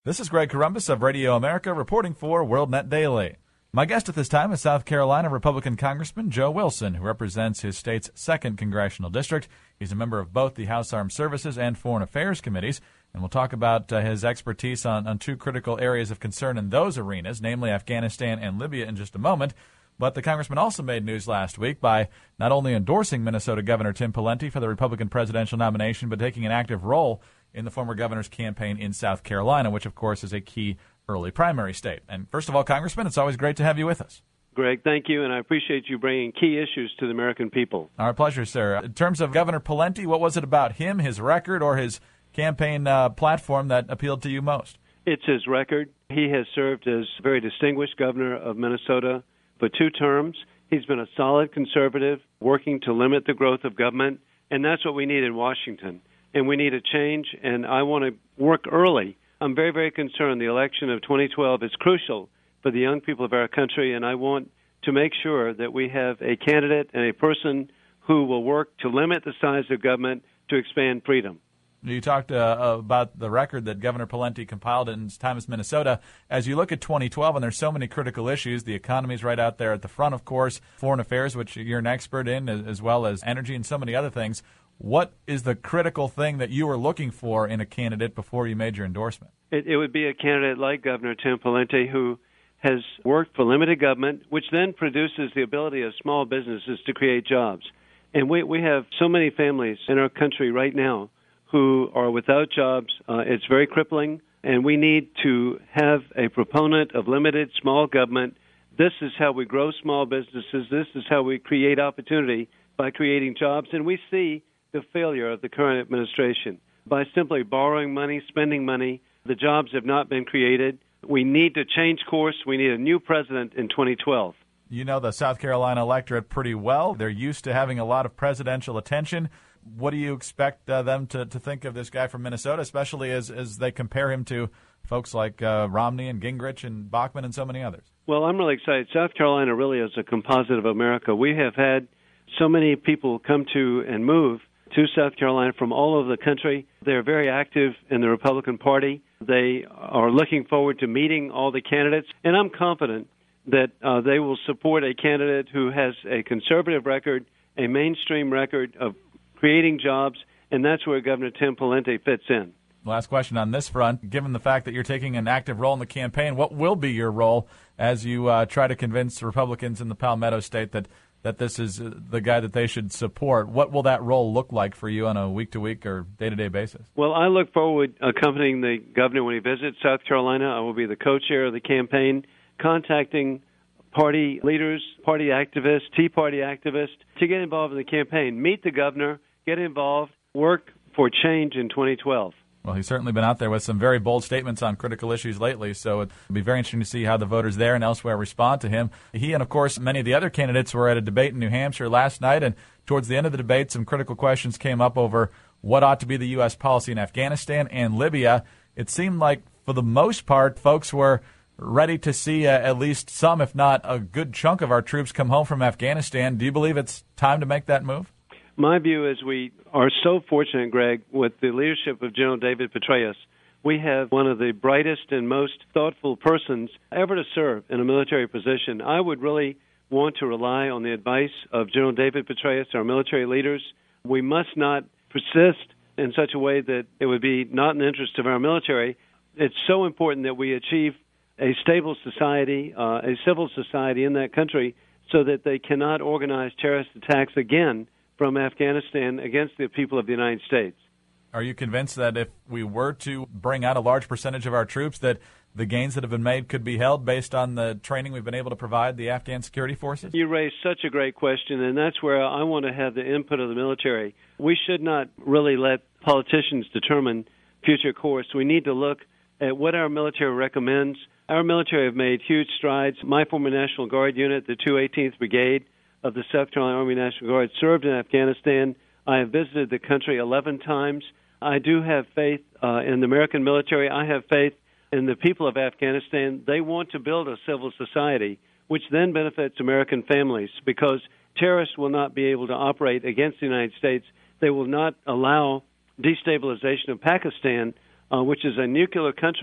This is Greg Corombos of Radio America reporting for WorldNet Daily. My guest at this time is South Carolina Republican Congressman Joe Wilson, who represents his state's 2nd Congressional District. He's a member of both the House Armed Services and Foreign Affairs Committees, and we'll talk about his expertise on two critical areas of concern in those arenas, namely Afghanistan and Libya, in just a moment. But the congressman also made news last week by not only endorsing Minnesota Governor Tim Pawlenty for the Republican presidential nomination, but taking an active role in the former governor's campaign in South Carolina, which, of course, is a key early primary state. And first of all, Congressman, it's always great to have you with us. Greg, thank you, and I appreciate you bringing key issues to the American people. Our pleasure, sir. In terms of Governor Pawlenty, what was it about him, his record, or his campaign platform that appealed to you most? It's his record. He has served as a very distinguished governor of Minnesota for 2 terms. He's been a solid conservative, working to limit the growth of government, and that's what we need in Washington. And we need a change, and I want to work early. I'm very, very concerned. The election of 2012 is crucial for the young people of our country, and I want to make sure that we have a candidate and a person who will work to limit the size of government to expand freedom. You talked about the record that Governor Pawlenty compiled in his time as Minnesota. As you look at 2012, and there's so many critical issues, the economy's right out there at the front, of course, foreign affairs, which you're an expert in, as well as energy and so many other things. What is the critical thing that you were looking for in a candidate before you made your endorsement? It would be a candidate like Governor Tim Pawlenty, who has worked for limited government, which then produces the ability of small businesses to create jobs. And we have so many families in our country right now who are without jobs. It's very crippling, and we need to have a proponent of limited small government. This is how we grow small businesses. This is how we create opportunity by creating jobs. And we see the failure of the current administration. By simply borrowing money, spending money, the jobs have not been created. We need to change course. We need a new president in 2012. You know the South Carolina electorate pretty well. They're used to having a lot of presidential attention. What do you expect them to think of this guy from Minnesota, especially as they compare him to folks like Romney and Gingrich and Bachmann and so many others? Well, I'm really excited. South Carolina really is a composite of America. We have had so many people come to and move to South Carolina from all over the country. They're very active in the Republican Party. They are looking forward to meeting all the candidates, and I'm confident that they will support a candidate who has a conservative record, a mainstream record of creating jobs, and that's where Governor Tim Pawlenty fits in. Last question on this front. Given the fact that you're taking an active role in the campaign, what will be your role as you try to convince Republicans in the Palmetto State that this is the guy that they should support? What will that role look like for you on a week-to-week or day-to-day basis? Well, I look forward accompanying the governor when he visits South Carolina. I will be the co-chair of the campaign, contacting party leaders, party activists, Tea Party activists, to get involved in the campaign, meet the governor, get involved, work for change in 2012. Well, he's certainly been out there with some very bold statements on critical issues lately, so it'll be very interesting to see how the voters there and elsewhere respond to him. He and, of course, many of the other candidates were at a debate in New Hampshire last night, and towards the end of the debate, some critical questions came up over what ought to be the U.S. policy in Afghanistan and Libya. It seemed like, for the most part, folks were ready to see at least some, if not a good chunk of our troops come home from Afghanistan. Do you believe it's time to make that move? My view is we are so fortunate, Greg, with the leadership of General David Petraeus. We have one of the brightest and most thoughtful persons ever to serve in a military position. I would really want to rely on the advice of General David Petraeus, our military leaders. We must not persist in such a way that it would be not in the interest of our military. It's so important that we achieve a stable society, a civil society in that country, so that they cannot organize terrorist attacks again from Afghanistan against the people of the United States. Are you convinced that if we were to bring out a large percentage of our troops, that the gains that have been made could be held based on the training we've been able to provide the Afghan security forces? You raised such a great question, and that's where I want to have the input of the military. We should not really let politicians determine future course. We need to look at what our military recommends. Our military have made huge strides. My former National Guard unit, the 218th Brigade of the South Carolina Army National Guard, served in Afghanistan. I have visited the country 11 times. I do have faith in the American military. I have faith in the people of Afghanistan. They want to build a civil society, which then benefits American families, because terrorists will not be able to operate against the United States. They will not allow destabilization of Pakistan, which is a nuclear country.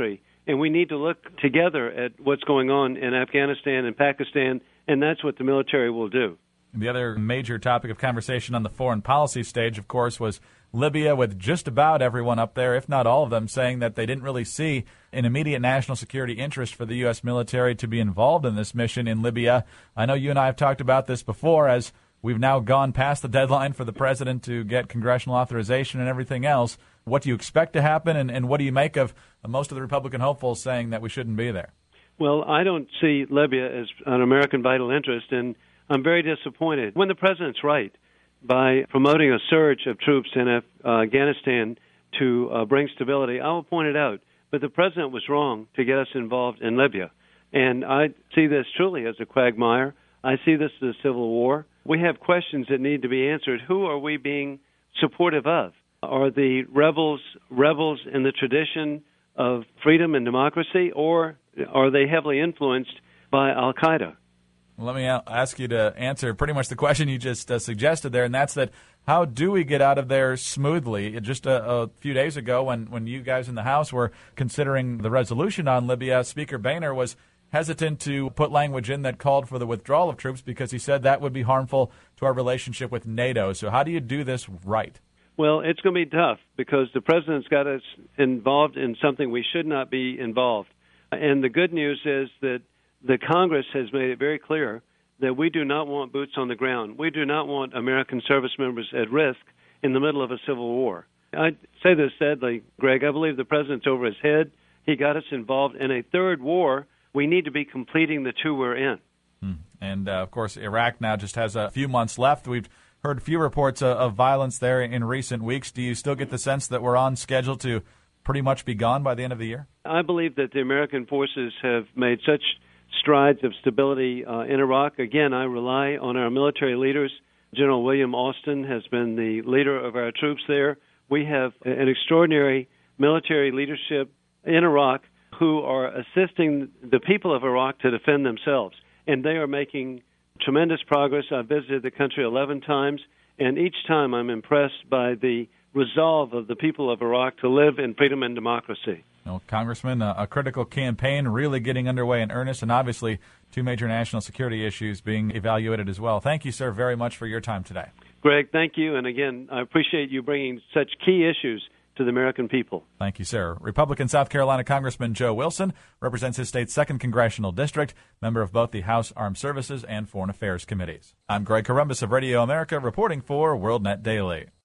and we need to look together at what's going on in Afghanistan and Pakistan, and that's what the military will do. The other major topic of conversation on the foreign policy stage, of course, was Libya, with just about everyone up there, if not all of them, saying that they didn't really see an immediate national security interest for the U.S. military to be involved in this mission in Libya. I know you and I have talked about this before, as we've now gone past the deadline for the president to get congressional authorization and everything else. What do you expect to happen, and what do you make of most of the Republican hopefuls saying that we shouldn't be there? Well, I don't see Libya as an American vital interest, and I'm very disappointed. When the president's right by promoting a surge of troops in Afghanistan to bring stability, I will point it out. But the president was wrong to get us involved in Libya. And I see this truly as a quagmire. I see this as a civil war. We have questions that need to be answered. Who are we being supportive of? Are the rebels in the tradition of freedom and democracy, or are they heavily influenced by al-Qaeda? Let me ask you to answer pretty much the question you just suggested there, and that's that how do we get out of there smoothly? Just a few days ago when you guys in the House were considering the resolution on Libya, Speaker Boehner was hesitant to put language in that called for the withdrawal of troops because he said that would be harmful to our relationship with NATO. So how do you do this right? Well, it's going to be tough because the president's got us involved in something we should not be involved. And the good news is that the Congress has made it very clear that we do not want boots on the ground. We do not want American service members at risk in the middle of a civil war. I say this sadly, Greg. I believe the president's over his head. He got us involved in a third war. We need to be completing the two we're in. And, of course, Iraq now just has a few months left. We've heard a few reports of violence there in recent weeks. Do you still get the sense that we're on schedule to pretty much be gone by the end of the year? I believe that the American forces have made such strides of stability in Iraq. Again, I rely on our military leaders. General William Austin has been the leader of our troops there. We have an extraordinary military leadership in Iraq who are assisting the people of Iraq to defend themselves. And they are making tremendous progress. I've visited the country 11 times, and each time I'm impressed by the resolve of the people of Iraq to live in freedom and democracy. Well, Congressman, a critical campaign really getting underway in earnest, and obviously two major national security issues being evaluated as well. Thank you, sir, very much for your time today. Greg, thank you. And again, I appreciate you bringing such key issues to the American people. Thank you, sir. Republican South Carolina Congressman Joe Wilson represents his state's 2nd Congressional District, member of both the House Armed Services and Foreign Affairs Committees. I'm Greg Corombos of Radio America, reporting for WorldNet Daily.